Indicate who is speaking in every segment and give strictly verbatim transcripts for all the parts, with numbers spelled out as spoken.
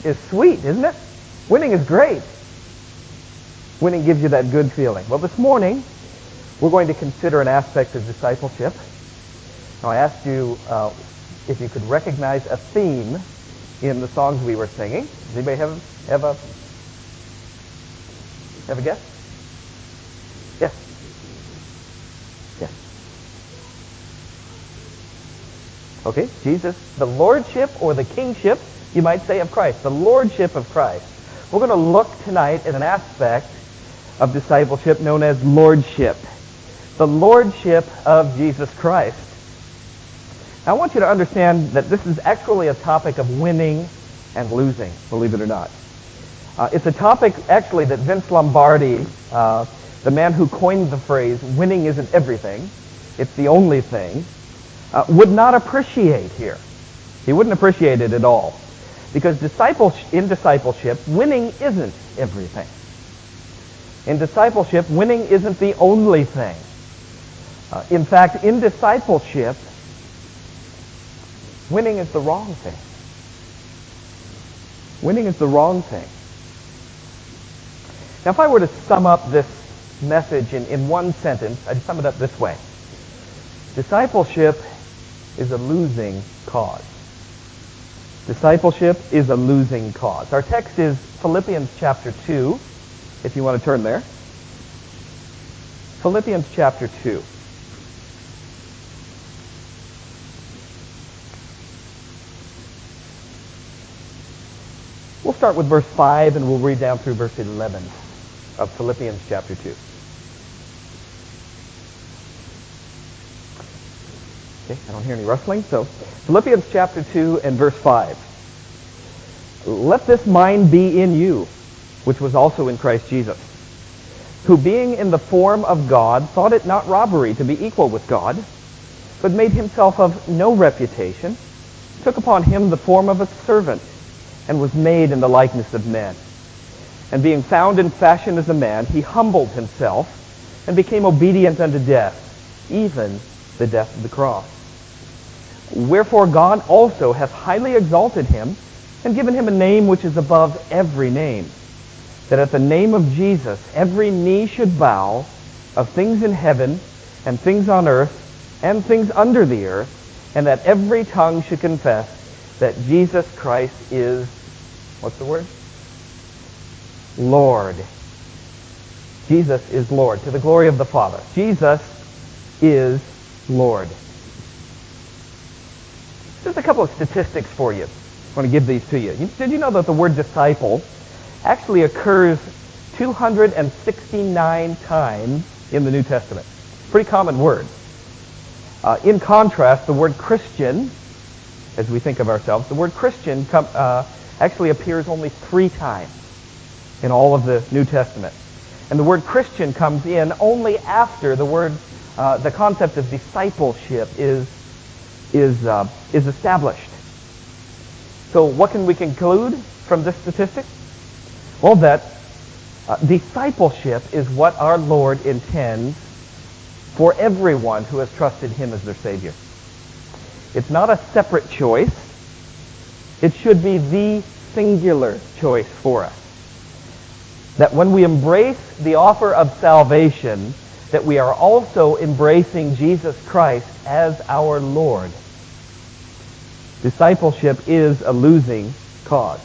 Speaker 1: is sweet, isn't it? Winning is great. Winning gives you that good feeling. Well, this morning, we're going to consider an aspect of discipleship. Now, I asked you uh, if you could recognize a theme in the songs we were singing. Does anybody have, have a have a guess? Yes. Yes. Okay, Jesus, the lordship or the kingship, you might say, of Christ, the lordship of Christ. We're going to look tonight at an aspect of discipleship known as lordship. The lordship of Jesus Christ. Now, I want you to understand that this is actually a topic of winning and losing, believe it or not. Uh, it's a topic, actually, that Vince Lombardi, uh, the man who coined the phrase, winning isn't everything, it's the only thing, uh, would not appreciate here. He wouldn't appreciate it at all. Because disciple, in discipleship, winning isn't everything. In discipleship, winning isn't the only thing. Uh, in fact, in discipleship, winning is the wrong thing. Winning is the wrong thing. Now, if I were to sum up this message in, in one sentence, I'd sum it up this way. Discipleship is a losing cause. Discipleship is a losing cause. Our text is Philippians chapter two, if you want to turn there. Philippians chapter two. We'll start with verse five and we'll read down through verse eleven of Philippians chapter two. Okay, I don't hear any rustling. So, Philippians chapter two and verse five. Let this mind be in you, which was also in Christ Jesus, who being in the form of God, thought it not robbery to be equal with God, but made himself of no reputation, took upon him the form of a servant, and was made in the likeness of men. And being found in fashion as a man, he humbled himself, and became obedient unto death, even the death of the cross. Wherefore God also hath highly exalted him, and given him a name which is above every name, that at the name of Jesus every knee should bow, of things in heaven, and things on earth, and things under the earth, and that every tongue should confess that Jesus Christ is, what's the word? Lord. Jesus is Lord, to the glory of the Father. Jesus is Lord. Just a couple of statistics for you. I want to give these to you. Did you know that the word disciple actually occurs two hundred sixty-nine times in the New Testament? Pretty common word. Uh, in contrast, the word Christian, as we think of ourselves, the word Christian come, uh, actually appears only three times in all of the New Testament. And the word Christian comes in only after the word, uh, the concept of discipleship is is uh, is established. So what can we conclude from this statistic? Well, that uh, discipleship is what our Lord intends for everyone who has trusted him as their Savior. It's not a separate choice. It should be the singular choice for us. That when we embrace the offer of salvation, that we are also embracing Jesus Christ as our Lord. Discipleship is a losing cause.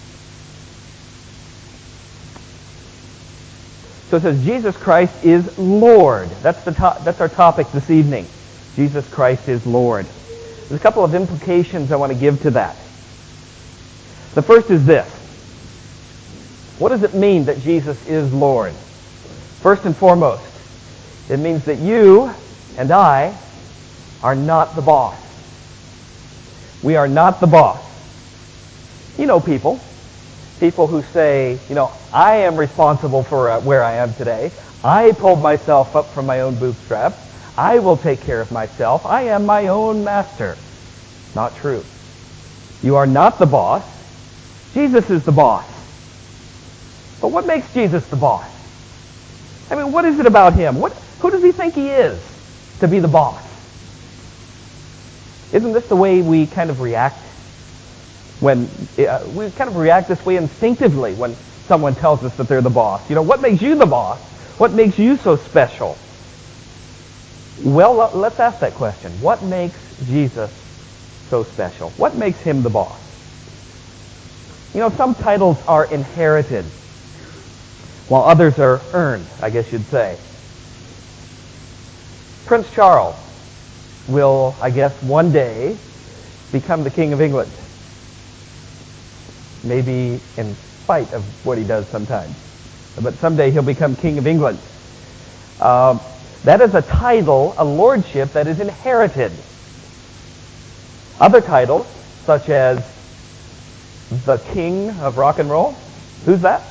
Speaker 1: So it says Jesus Christ is Lord. That's the to- that's our topic this evening. Jesus Christ is Lord. There's a couple of implications I want to give to that. The first is this. What does it mean that Jesus is Lord? First and foremost, it means that you and I are not the boss. We are not the boss. You know people. People who say, you know, I am responsible for uh, where I am today. I pulled myself up from my own bootstraps. I will take care of myself. I am my own master. Not true. You are not the boss. Jesus is the boss. But what makes Jesus the boss? I mean, what is it about him? What, who does he think he is to be the boss? Isn't this the way we kind of react When uh, we kind of react this way instinctively when someone tells us that they're the boss. You know, what makes you the boss? What makes you so special? Well, let's ask that question. What makes Jesus so special? What makes him the boss? You know, some titles are inherited, while others are earned, I guess you'd say. Prince Charles will, I guess, one day become the King of England. Maybe in spite of what he does sometimes. But someday he'll become King of England. Uh, that is a title, a lordship that is inherited. Other titles, such as the King of Rock and Roll. Who's that?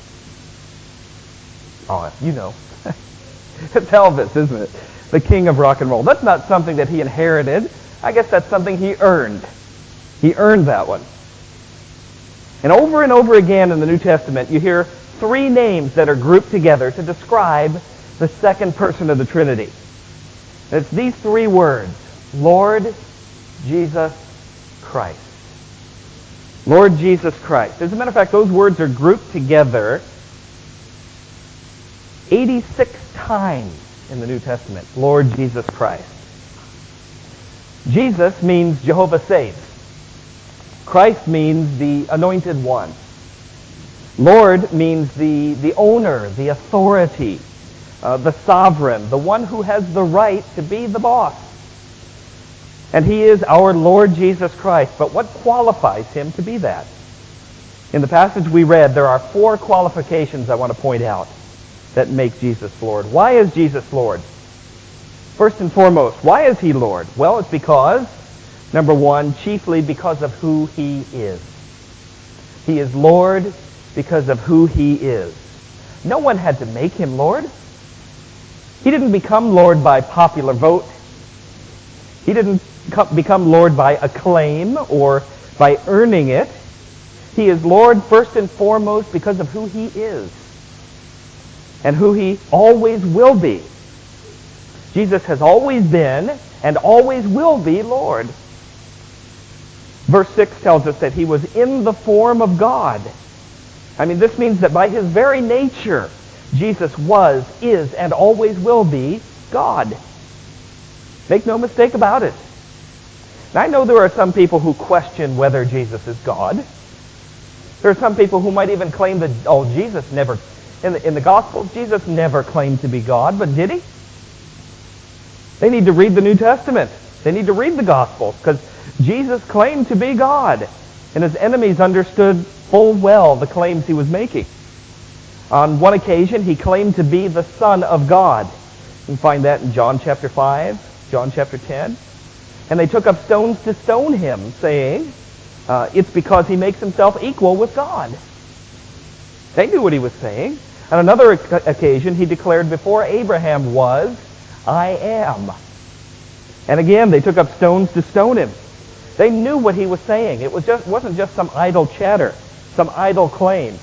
Speaker 1: Oh, you know. It's Elvis, isn't it? The King of Rock and Roll. That's not something that he inherited. I guess that's something he earned. He earned that one. And over and over again in the New Testament, you hear three names that are grouped together to describe the second person of the Trinity. And it's these three words: Lord Jesus Christ. Lord Jesus Christ. As a matter of fact, those words are grouped together eighty-six times in the New Testament. Lord Jesus Christ. Jesus means Jehovah saves. Christ means the anointed one. Lord means the, the owner, the authority, uh, the sovereign, the one who has the right to be the boss. And he is our Lord Jesus Christ. But what qualifies him to be that? In the passage we read, there are four qualifications I want to point out that make Jesus Lord. Why is Jesus Lord? First and foremost, why is he Lord? Well, it's because, number one, chiefly because of who he is. He is Lord because of who he is. No one had to make him Lord. He didn't become Lord by popular vote. He didn't become Lord by acclaim or by earning it. He is Lord first and foremost because of who he is and who he always will be. Jesus has always been and always will be Lord. Verse six tells us that he was in the form of God. I mean, this means that by his very nature, Jesus was, is, and always will be God. Make no mistake about it. Now, I know there are some people who question whether Jesus is God. There are some people who might even claim that, oh, Jesus never, in the, in the Gospels, Jesus never claimed to be God, but did he? They need to read the New Testament. They need to read the Gospels, because Jesus claimed to be God, and his enemies understood full well the claims he was making. On one occasion, he claimed to be the Son of God. You can find that in John chapter five, John chapter ten. And they took up stones to stone him, saying, uh, it's because he makes himself equal with God. They knew what he was saying. On another occasion, he declared, before Abraham was, I am. And again, they took up stones to stone him. They knew what he was saying. It was just, wasn't just some idle chatter, some idle claim.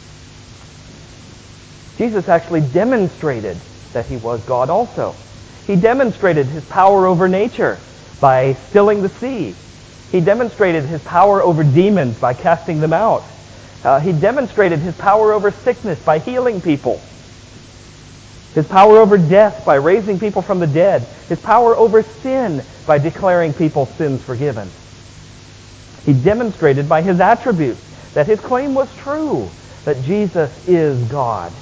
Speaker 1: Jesus actually demonstrated that he was God also. He demonstrated his power over nature by stilling the sea. He demonstrated his power over demons by casting them out. Uh, he demonstrated his power over sickness by healing people. His power over death by raising people from the dead. His power over sin by declaring people's sins forgiven. He demonstrated by his attributes that his claim was true, that Jesus is God.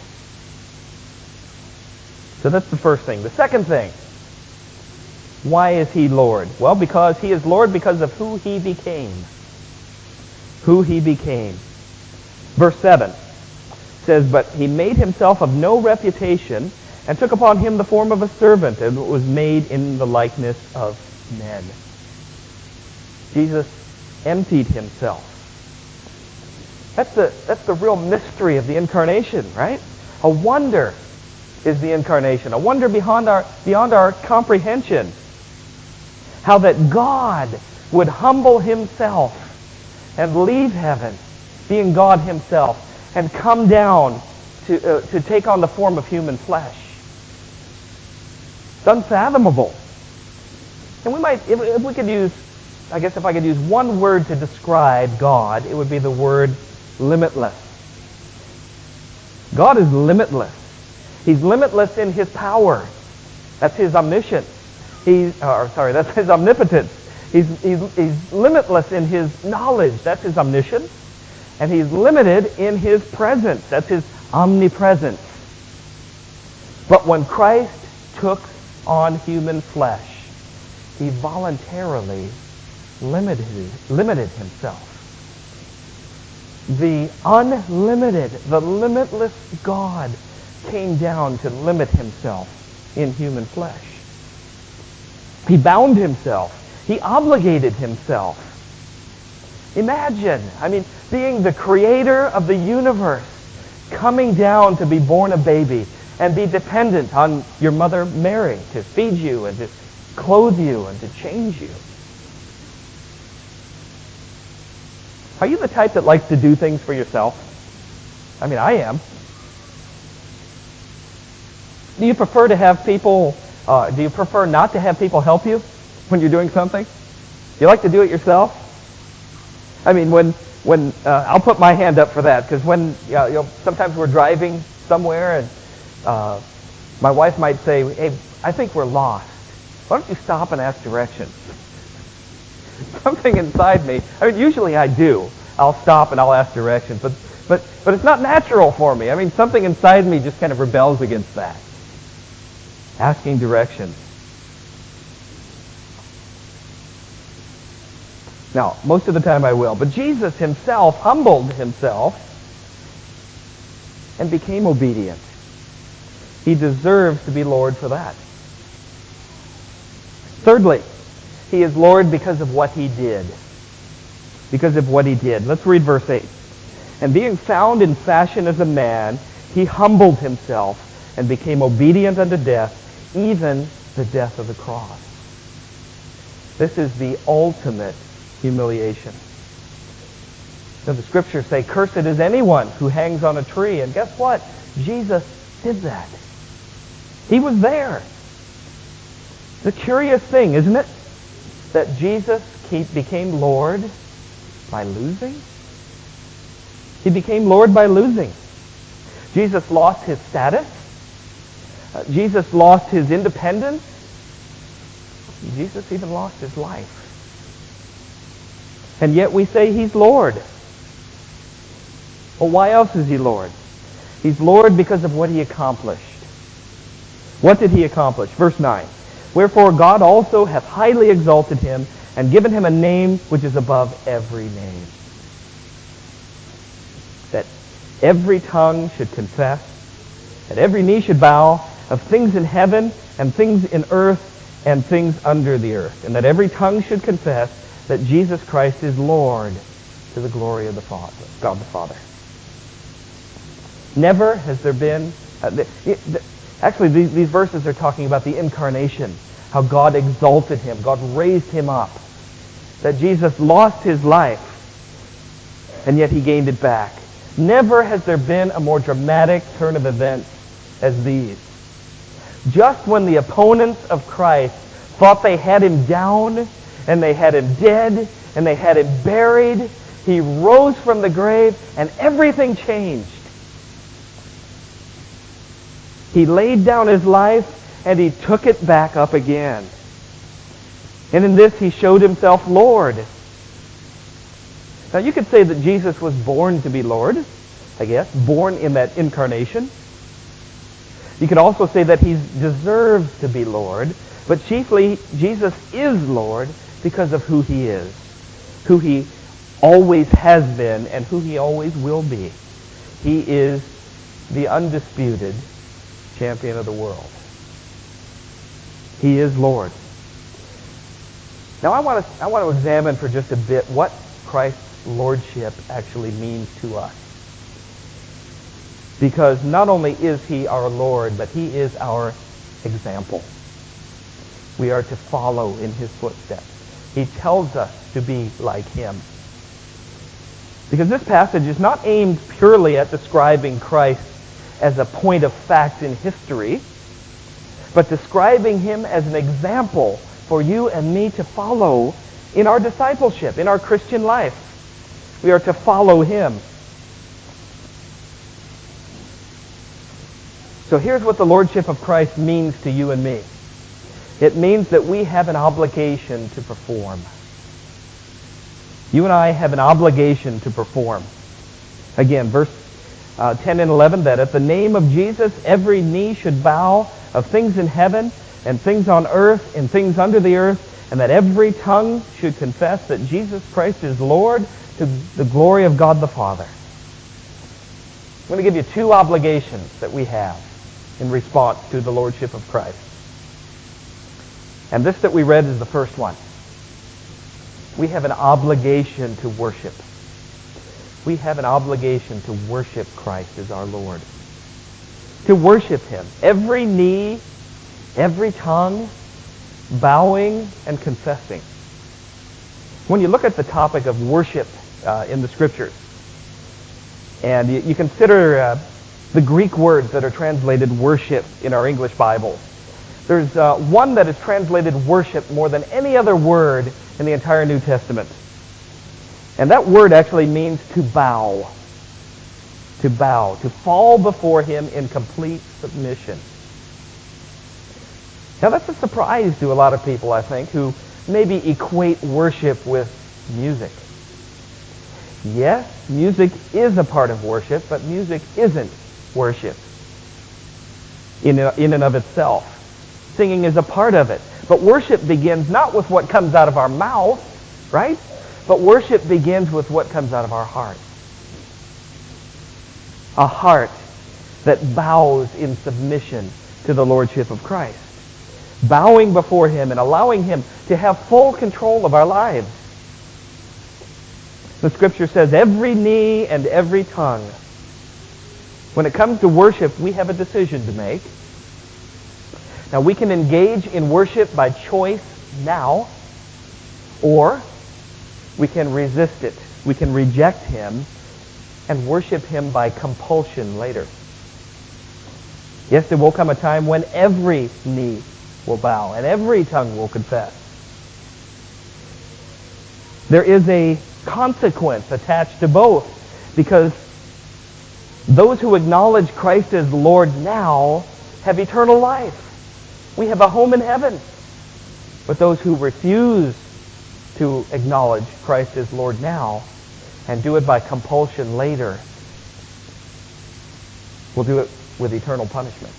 Speaker 1: So that's the first thing. The second thing, why is he Lord? Well, because he is Lord because of who he became. Who he became. Verse seven says, but he made himself of no reputation and took upon him the form of a servant and was made in the likeness of men. Jesus emptied himself. That's the, that's the real mystery of the incarnation, right? A wonder is the incarnation. A wonder beyond our, beyond our comprehension. How that God would humble himself and leave heaven, being God himself, and come down to, uh, to take on the form of human flesh. It's unfathomable. And we might, if, if we could use I guess if I could use one word to describe God, it would be the word limitless. God is limitless. He's limitless in his power. That's his omniscience. He's, or sorry, that's his omnipotence. He's, he's, he's limitless in his knowledge. That's his omniscience. And he's limited in his presence. That's his omnipresence. But when Christ took on human flesh, he voluntarily limited, limited himself. The unlimited, the limitless God came down to limit himself in human flesh. He bound himself. He obligated himself. Imagine, I mean, being the creator of the universe, coming down to be born a baby and be dependent on your mother Mary to feed you and to clothe you and to change you. Are you the type that likes to do things for yourself? I mean, I am. Do you prefer to have people, uh, do you prefer not to have people help you when you're doing something? You like to do it yourself? I mean, when, when uh, I'll put my hand up for that, because when, you know, you know, sometimes we're driving somewhere and uh, my wife might say, hey, I think we're lost. Why don't you stop and ask directions? Something inside me, I mean, usually I do. I'll stop and I'll ask directions, but, but, but it's not natural for me. I mean, something inside me just kind of rebels against that. Asking directions. Now, most of the time I will, but Jesus himself humbled himself and became obedient. He deserves to be Lord for that. Thirdly, he is Lord because of what he did. Because of what he did. Let's read verse eight. And being found in fashion as a man, he humbled himself and became obedient unto death, even the death of the cross. This is the ultimate humiliation. So the scriptures say, cursed is anyone who hangs on a tree. And guess what? Jesus did that. He was there. The curious thing, isn't it? That Jesus became Lord by losing? He became Lord by losing. Jesus lost his status. Uh, Jesus lost his independence. Jesus even lost his life. And yet we say he's Lord. Well, why else is he Lord? He's Lord because of what he accomplished. What did he accomplish? Verse nine. Wherefore God also hath highly exalted him and given him a name which is above every name. That every tongue should confess, that every knee should bow, of things in heaven and things in earth and things under the earth. And that every tongue should confess that Jesus Christ is Lord, to the glory of the Father, God the Father. Never has there been... Uh, the, it, the, actually, these, these verses are talking about the incarnation, how God exalted him, God raised him up, that Jesus lost his life, and yet he gained it back. Never has there been a more dramatic turn of events as these. Just when the opponents of Christ thought they had him down, and they had him dead, and they had him buried, he rose from the grave, and everything changed. He laid down his life, and he took it back up again. And in this, he showed himself Lord. Now, you could say that Jesus was born to be Lord, I guess, born in that incarnation. You could also say that he deserves to be Lord, but chiefly, Jesus is Lord because of who he is, who he always has been, and who he always will be. He is the undisputed champion of the world. He is Lord. Now I want to I want to examine for just a bit what Christ's lordship actually means to us. Because not only is he our Lord, but he is our example. We are to follow in his footsteps. He tells us to be like him. Because this passage is not aimed purely at describing Christ as a point of fact in history, but describing him as an example for you and me to follow in our discipleship, in our Christian life. We are to follow him. So here's what the Lordship of Christ means to you and me. It means that we have an obligation to perform. You and I have an obligation to perform. Again, verse uh, ten and eleven, that at the name of Jesus every knee should bow, of things in heaven and things on earth and things under the earth, and that every tongue should confess that Jesus Christ is Lord, to the glory of God the Father. I'm going to give you two obligations that we have in response to the Lordship of Christ. And this that we read is the first one. We have an obligation to worship. We have an obligation to worship Christ as our Lord. To worship him. Every knee, every tongue, bowing and confessing. When you look at the topic of worship uh, in the Scriptures, and you, you consider uh, the Greek words that are translated worship in our English Bibles, there's uh, one that is translated worship more than any other word in the entire New Testament. And that word actually means to bow. To bow. To fall before him in complete submission. Now that's a surprise to a lot of people, I think, who maybe equate worship with music. Yes, music is a part of worship, but music isn't worship in, in and of itself. Singing is a part of it. But worship begins not with what comes out of our mouth, right? But worship begins with what comes out of our heart. A heart that bows in submission to the Lordship of Christ. Bowing before him and allowing him to have full control of our lives. The Scripture says every knee and every tongue. When it comes to worship, we have a decision to make. Now, we can engage in worship by choice now, or we can resist it. We can reject him and worship him by compulsion later. Yes, there will come a time when every knee will bow and every tongue will confess. There is a consequence attached to both, because those who acknowledge Christ as Lord now have eternal life. We have a home in heaven. But those who refuse to acknowledge Christ as Lord now and do it by compulsion later will do it with eternal punishment.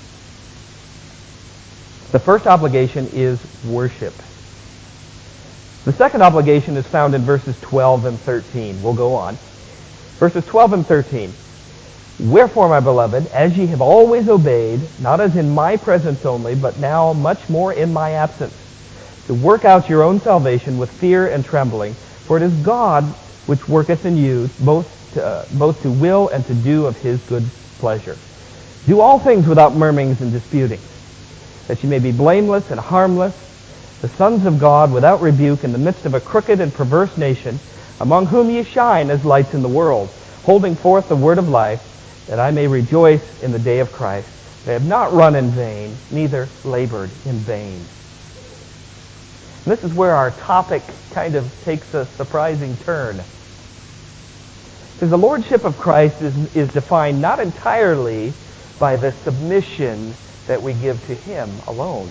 Speaker 1: The first obligation is worship. The second obligation is found in verses twelve and thirteen. We'll go on. Verses twelve and thirteen. Wherefore, my beloved, as ye have always obeyed, not as in my presence only, but now much more in my absence, to work out your own salvation with fear and trembling, for it is God which worketh in you both to, uh, both to will and to do of his good pleasure. Do all things without murmurings and disputings, that ye may be blameless and harmless, the sons of God without rebuke in the midst of a crooked and perverse nation, among whom ye shine as lights in the world, holding forth the word of life, that I may rejoice in the day of Christ. They have not run in vain, neither labored in vain. And this is where our topic kind of takes a surprising turn. Because the Lordship of Christ is, is defined not entirely by the submission that we give to him alone.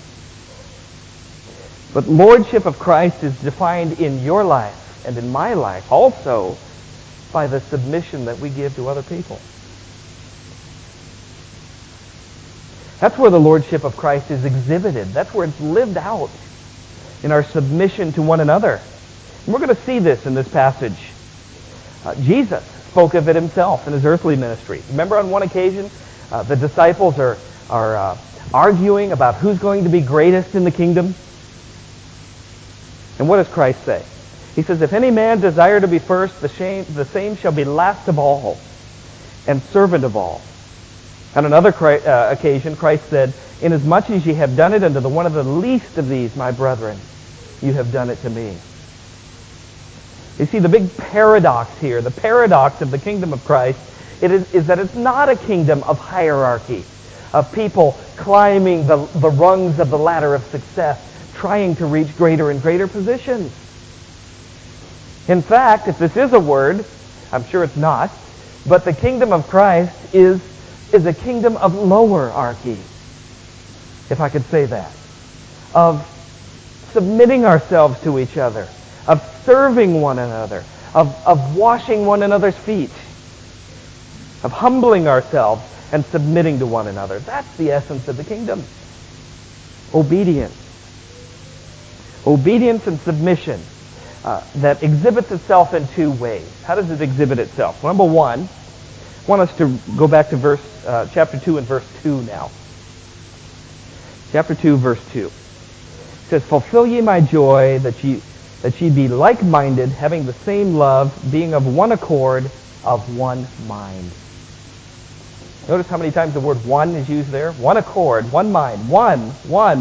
Speaker 1: But Lordship of Christ is defined in your life and in my life also by the submission that we give to other people. That's where the Lordship of Christ is exhibited. That's where it's lived out, in our submission to one another. And we're going to see this in this passage. Uh, Jesus spoke of it himself in his earthly ministry. Remember on one occasion, uh, the disciples are, are uh, arguing about who's going to be greatest in the kingdom. And what does Christ say? He says, if any man desire to be first, the, shame, the same shall be last of all and servant of all. On another uh, occasion, Christ said, inasmuch as ye have done it unto the one of the least of these, my brethren, you have done it to me. You see, the big paradox here, the paradox of the kingdom of Christ, it is, is that it's not a kingdom of hierarchy, of people climbing the, the rungs of the ladder of success, trying to reach greater and greater positions. In fact, if this is a word, I'm sure it's not, but the kingdom of Christ is, is a kingdom of lowerarchy, if I could say that, of submitting ourselves to each other, of serving one another, of, of washing one another's feet, of humbling ourselves and submitting to one another. That's the essence of the kingdom. Obedience. Obedience and submission uh, that exhibits itself in two ways. How does it exhibit itself? Well, number one, I want us to go back to verse uh, chapter two and verse two now. Chapter two, verse two. It says, "Fulfill ye my joy, that ye that ye be like-minded, having the same love, being of one accord, of one mind." Notice how many times the word one is used there? One accord, one mind, one, one.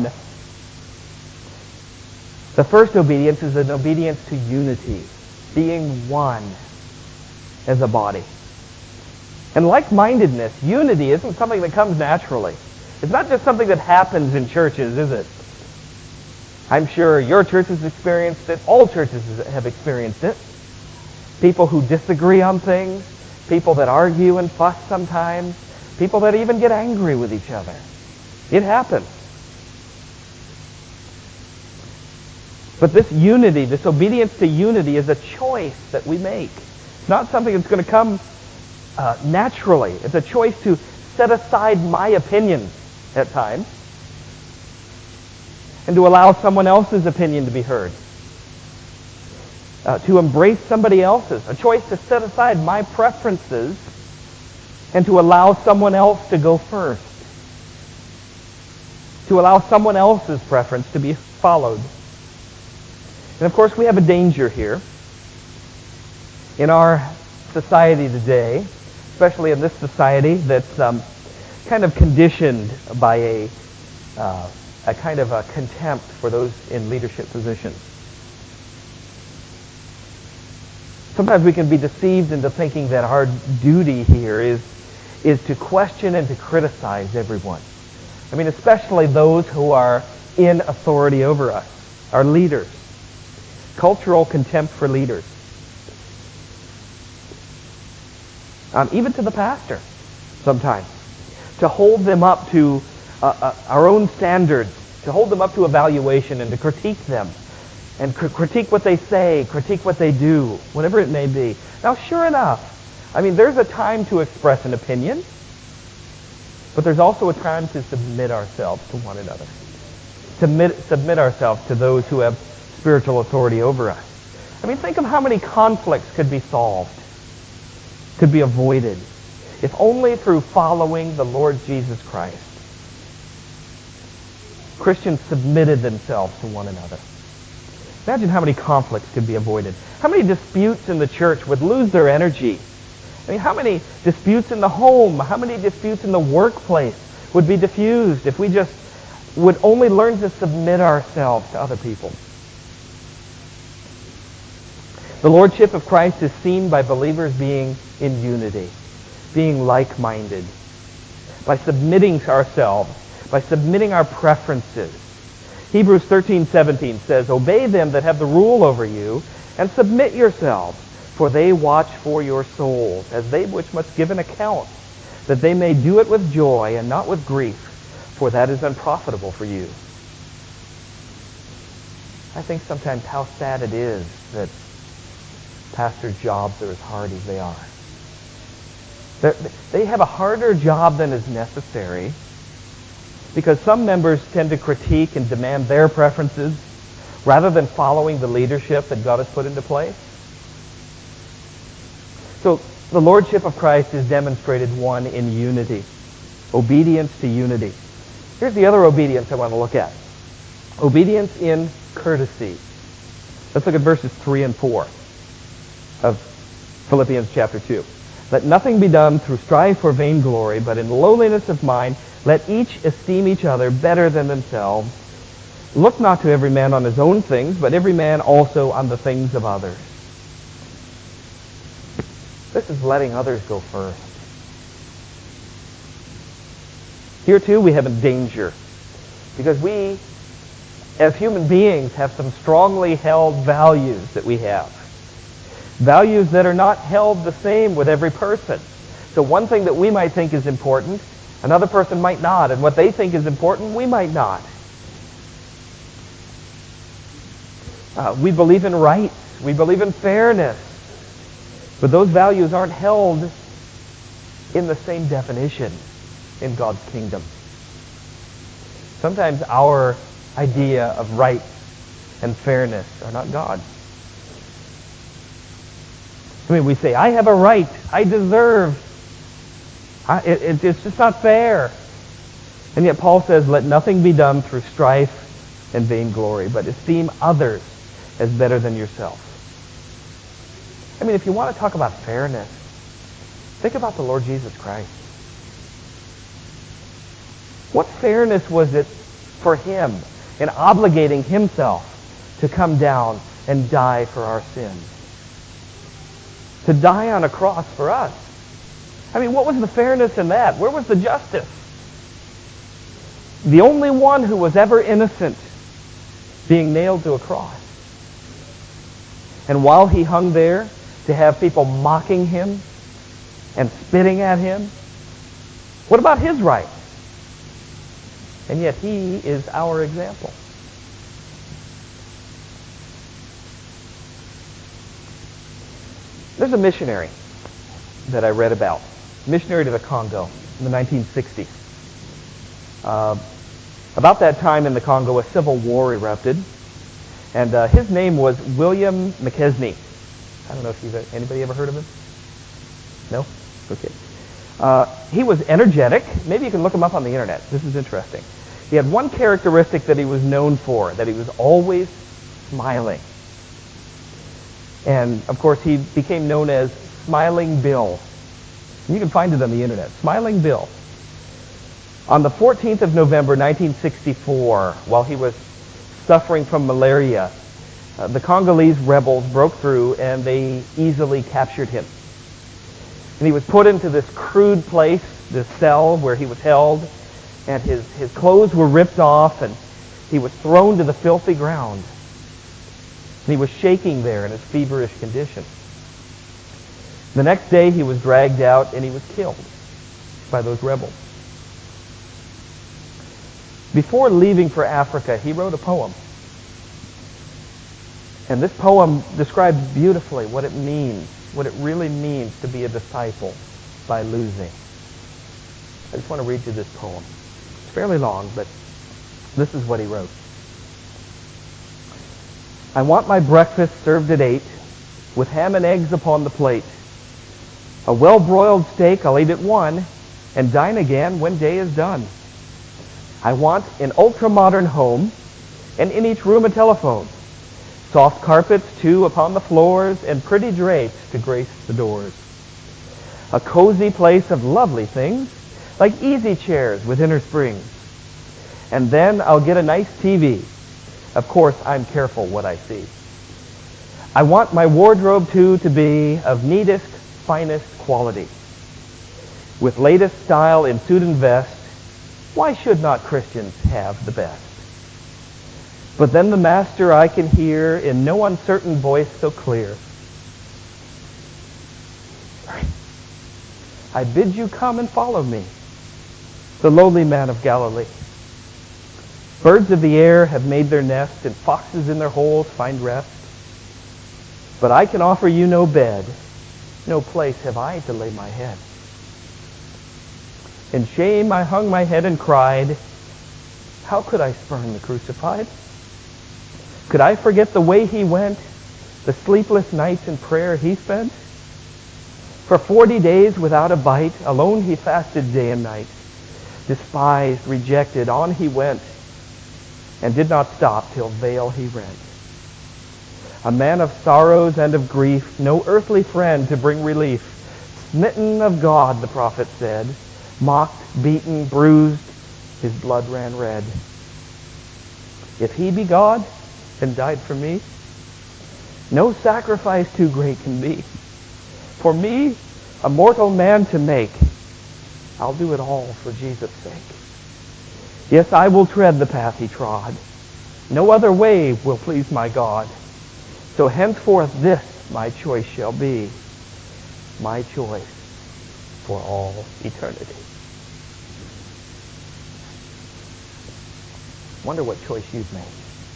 Speaker 1: The first obedience is an obedience to unity, being one as a body. And like-mindedness, unity, isn't something that comes naturally. It's not just something that happens in churches, is it? I'm sure your church has experienced it. All churches have experienced it. People who disagree on things, people that argue and fuss sometimes, people that even get angry with each other. It happens. But this unity, this obedience to unity, is a choice that we make. It's not something that's going to come uh, naturally. It's a choice to set aside my opinions at times and to allow someone else's opinion to be heard. Uh, to embrace somebody else's. A choice to set aside my preferences and to allow someone else to go first. To allow someone else's preference to be followed. And of course, we have a danger here. In our society today, especially in this society that's um, kind of conditioned by a uh, a kind of a contempt for those in leadership positions. Sometimes we can be deceived into thinking that our duty here is, is to question and to criticize everyone. I mean, especially those who are in authority over us, our leaders. Cultural contempt for leaders. Um, even to the pastor, sometimes. To hold them up to uh, uh, our own standards, to hold them up to evaluation and to critique them. And cr- critique what they say, critique what they do, whatever it may be. Now, sure enough, I mean, there's a time to express an opinion, but there's also a time to submit ourselves to one another. Submit, submit ourselves to those who have spiritual authority over us. I mean, think of how many conflicts could be solved, could be avoided, if only through following the Lord Jesus Christ. Christians submitted themselves to one another. Imagine how many conflicts could be avoided. How many disputes in the church would lose their energy? I mean, how many disputes in the home, how many disputes in the workplace would be diffused if we just would only learn to submit ourselves to other people? The Lordship of Christ is seen by believers being in unity, being like-minded, by submitting ourselves, by submitting our preferences. Hebrews thirteen seventeen says, "Obey them that have the rule over you, and submit yourselves, for they watch for your souls, as they which must give an account, that they may do it with joy and not with grief, for that is unprofitable for you." I think sometimes how sad it is that pastors' jobs are as hard as they are. They're, they have a harder job than is necessary because some members tend to critique and demand their preferences rather than following the leadership that God has put into place. So the Lordship of Christ is demonstrated, one, in unity. Obedience to unity. Here's the other obedience I want to look at. Obedience in courtesy. Let's look at verses three and four of Philippians chapter two. "Let nothing be done through strife or vainglory, but in lowliness of mind, let each esteem each other better than themselves. Look not to every man on his own things, but every man also on the things of others." This is letting others go first. Here too we have a danger, because we as human beings, have some strongly held values that we have. Values that are not held the same with every person. So one thing that we might think is important, another person might not. And what they think is important, we might not. Uh, we believe in rights. We believe in fairness. But those values aren't held in the same definition in God's kingdom. Sometimes our idea of rights and fairness are not God's. I mean, we say, I have a right. I deserve. I, it, it's just not fair. And yet Paul says, let nothing be done through strife and vainglory, but esteem others as better than yourself. I mean, if you want to talk about fairness, think about the Lord Jesus Christ. What fairness was it for him in obligating himself to come down and die for our sins? To die on a cross for us. I mean, what was the fairness in that? Where was the justice? The only one who was ever innocent being nailed to a cross. And while he hung there, to have people mocking him and spitting at him, what about his rights? And yet he is our example. There's a missionary that I read about, missionary to the Congo in the nineteen sixties. Uh, about that time in the Congo, a civil war erupted, and uh, his name was William McKesney. I don't know if you've anybody ever heard of him? No? Okay. Uh, he was energetic. Maybe you can look him up on the internet. This is interesting. He had one characteristic that he was known for, that he was always smiling. And, of course, he became known as Smiling Bill. And you can find it on the internet. Smiling Bill. On the fourteenth of November, nineteen sixty-four, while he was suffering from malaria, uh, the Congolese rebels broke through and they easily captured him. And he was put into this crude place, this cell where he was held, and his, his clothes were ripped off, and he was thrown to the filthy ground. And he was shaking there in his feverish condition. The next day he was dragged out and he was killed by those rebels. Before leaving for Africa, he wrote a poem. And this poem describes beautifully what it means, what it really means to be a disciple by losing. I just want to read you this poem. It's fairly long, but this is what he wrote. I want my breakfast served at eight, with ham and eggs upon the plate. A well-broiled steak I'll eat at one, and dine again when day is done. I want an ultra-modern home, and in each room a telephone. Soft carpets, too, upon the floors, and pretty drapes to grace the doors. A cozy place of lovely things, like easy chairs with inner springs. And then I'll get a nice T V. Of course, I'm careful what I see. I want my wardrobe, too, to be of neatest, finest quality. With latest style in suit and vest, why should not Christians have the best? But then the Master I can hear in no uncertain voice so clear. I bid you come and follow me, the lowly man of Galilee. Birds of the air have made their nest, and foxes in their holes find rest. But I can offer you no bed, no place have I to lay my head. In shame I hung my head and cried, how could I spurn the crucified? Could I forget the way he went, the sleepless nights in prayer he spent? For forty days without a bite, alone he fasted day and night. Despised, rejected, on he went, and did not stop till veil he rent. A man of sorrows and of grief, no earthly friend to bring relief. Smitten of God, the prophet said, mocked, beaten, bruised, his blood ran red. If he be God and died for me, no sacrifice too great can be. For me, a mortal man to make, I'll do it all for Jesus' sake. Yes, I will tread the path he trod, No other way will please my God. So henceforth this my choice shall be, my choice for all eternity. Wonder what choice you've made.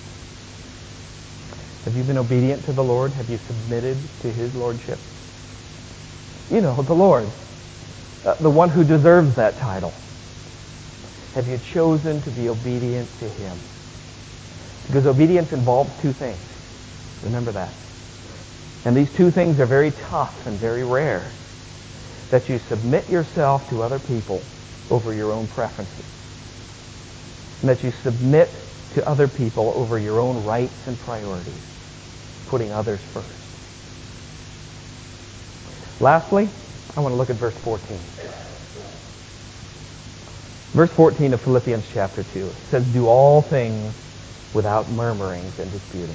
Speaker 1: Have you been obedient to the Lord? Have you submitted to His Lordship? You know, the Lord, uh, the one who deserves that title. Have you chosen to be obedient to Him? Because obedience involves two things. Remember that. And these two things are very tough and very rare. That you submit yourself to other people over your own preferences. And that you submit to other people over your own rights and priorities, putting others first. Lastly, I want to look at verse fourteen. Verse fourteen of Philippians chapter two. It says, do all things without murmurings and disputing.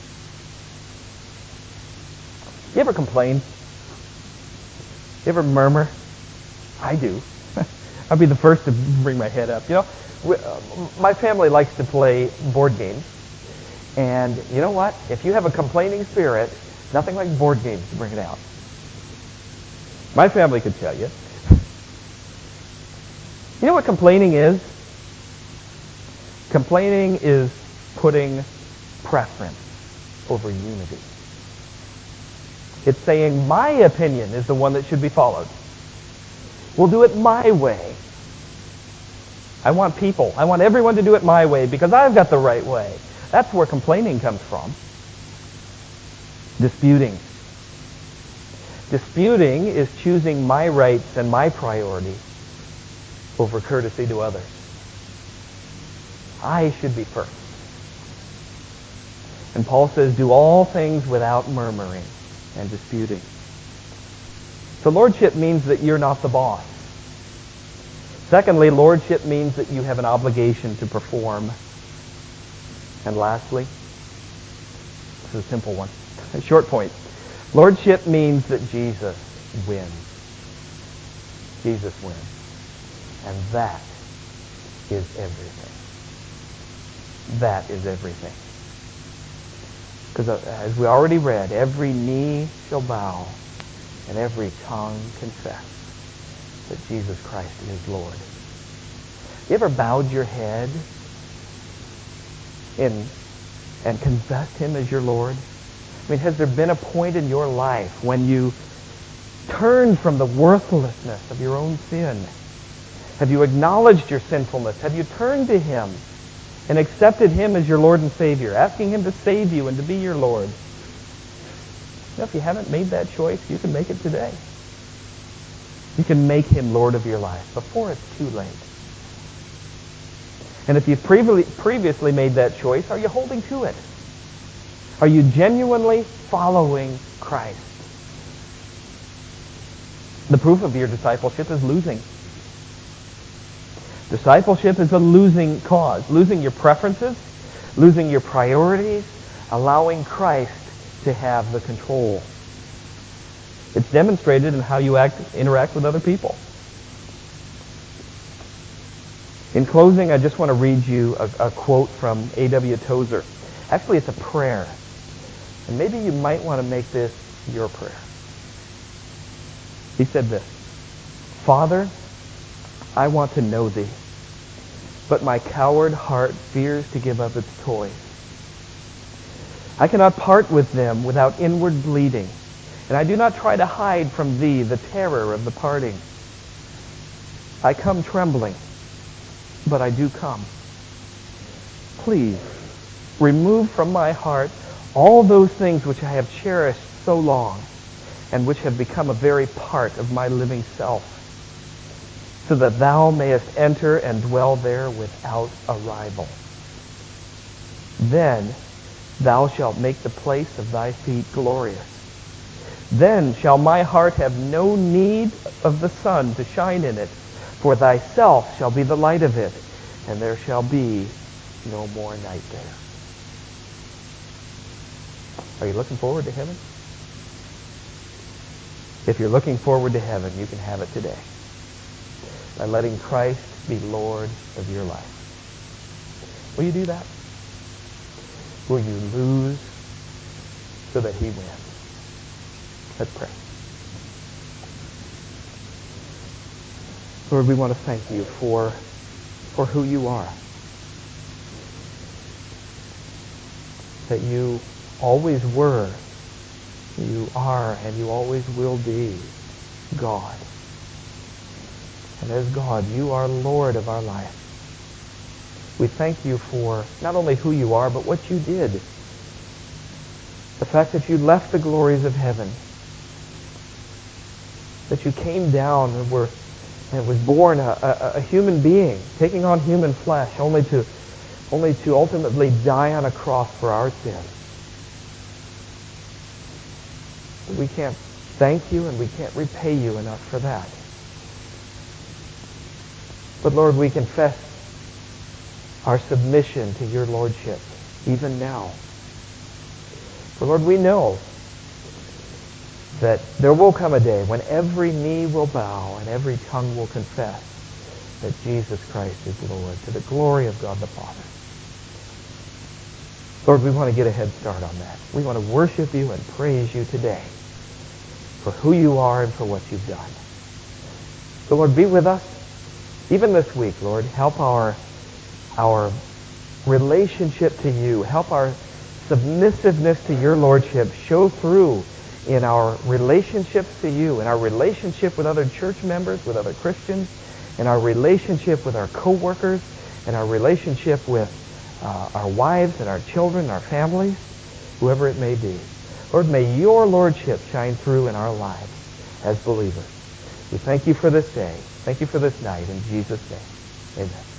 Speaker 1: You ever complain? You ever murmur? I do. I'll be the first to bring my head up. You know, we, uh, my family likes to play board games. And you know what? If you have a complaining spirit, nothing like board games to bring it out. My family could tell you. You know what complaining is? Complaining is putting preference over unity. It's saying my opinion is the one that should be followed. We'll do it my way. I want people. I want everyone to do it my way because I've got the right way. That's where complaining comes from. Disputing. Disputing is choosing my rights and my priorities over courtesy to others. I should be first. And Paul says, do all things without murmuring and disputing. So lordship means that you're not the boss. Secondly, lordship means that you have an obligation to perform. And lastly, this is a simple one, a short point. Lordship means that Jesus wins. Jesus wins. And that is everything. That is everything. Because as we already read, every knee shall bow and every tongue confess that Jesus Christ is Lord. You ever bowed your head in, and confessed Him as your Lord? I mean, has there been a point in your life when you turned from the worthlessness of your own sin? Have you acknowledged your sinfulness? Have you turned to Him and accepted Him as your Lord and Savior, asking Him to save you and to be your Lord? You know, if you haven't made that choice, you can make it today. You can make Him Lord of your life before it's too late. And if you've previously previously made that choice, are you holding to it? Are you genuinely following Christ? The proof of your discipleship is losing. Discipleship is a losing cause. Losing your preferences, losing your priorities, allowing Christ to have the control. It's demonstrated in how you act, interact with other people. In closing, I just want to read you a, a quote from A W Tozer. Actually, it's a prayer. And maybe you might want to make this your prayer. He said this, Father, I want to know Thee, but my coward heart fears to give up its toys. I cannot part with them without inward bleeding, and I do not try to hide from Thee the terror of the parting. I come trembling, but I do come. Please, remove from my heart all those things which I have cherished so long and which have become a very part of my living self, so that Thou mayest enter and dwell there without a rival. Then Thou shalt make the place of Thy feet glorious. Then shall my heart have no need of the sun to shine in it, for Thyself shall be the light of it, and there shall be no more night there. Are you looking forward to heaven? If you're looking forward to heaven, you can have it today by letting Christ be Lord of your life. Will you do that? will you lose so that he wins? Let's pray. Lord, we want to thank you for, for who you are. That you always were, you are, and you always will be God. And as God, you are Lord of our life. We thank you for not only who you are, but what you did. The fact that you left the glories of heaven, that you came down and were and was born a, a, a human being, taking on human flesh, only to only to ultimately die on a cross for our sins. We can't thank you and we can't repay you enough for that. But Lord, we confess our submission to your lordship even now. For Lord, we know that there will come a day when every knee will bow and every tongue will confess that Jesus Christ is Lord, to the glory of God the Father. Lord, we want to get a head start on that. We want to worship you and praise you today for who you are and for what you've done. So Lord, be with us even this week, Lord. Help our, our relationship to you. Help our submissiveness to your lordship show through in our relationships to you, in our relationship with other church members, with other Christians, in our relationship with our co-workers, in our relationship with uh, our wives and our children, our families, whoever it may be. Lord, may your lordship shine through in our lives as believers. We thank you for this day. Thank you for this night. In Jesus' name, amen.